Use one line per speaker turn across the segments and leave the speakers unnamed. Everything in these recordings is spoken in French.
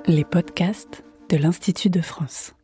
Les podcasts de l'Institut de France.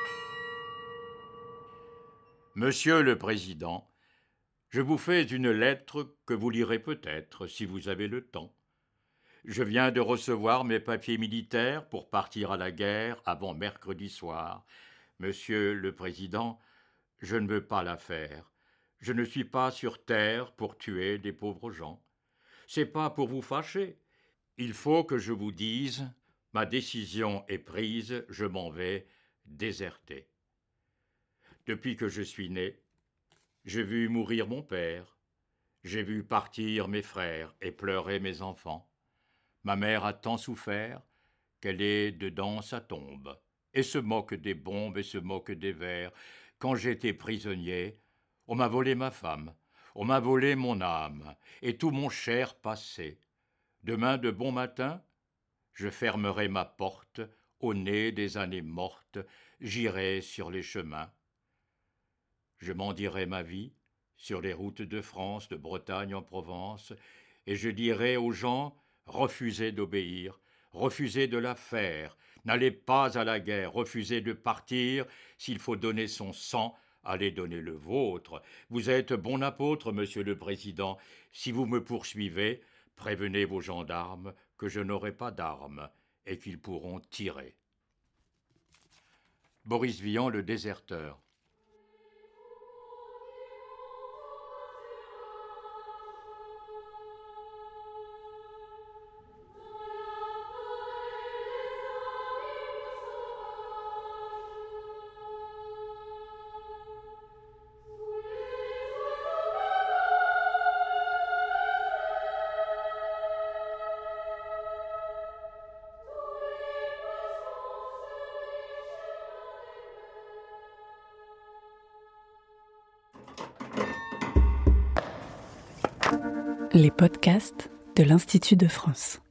Monsieur le Président, je vous fais une lettre que vous lirez peut-être si vous avez le temps. Je viens de recevoir mes papiers militaires pour partir à la guerre avant mercredi soir. Monsieur le Président, je ne veux pas la faire. Je ne suis pas sur terre pour tuer des pauvres gens. C'est pas pour vous fâcher. Il faut que je vous dise, ma décision est prise, je m'en vais déserter. Depuis que je suis né, j'ai vu mourir mon père, j'ai vu partir mes frères et pleurer mes enfants. Ma mère a tant souffert qu'elle est dedans sa tombe, et se moque des bombes et se moque des vers. Quand j'étais prisonnier, on m'a volé ma femme, on m'a volé mon âme, et tout mon cher passé. Demain de bon matin, je fermerai ma porte, au nez des années mortes, j'irai sur les chemins. Je mendirai ma vie, sur les routes de France, de Bretagne en Provence, et je dirai aux gens, refusez d'obéir, refusez de la faire, n'allez pas à la guerre, refusez de partir, s'il faut donner son sang, allez donner le vôtre. Vous êtes bon apôtre, monsieur le Président, si vous me poursuivez, prévenez vos gendarmes que je n'aurai pas d'armes et qu'ils pourront tirer. Boris Vian, le déserteur.
Les podcasts de l'Institut de France.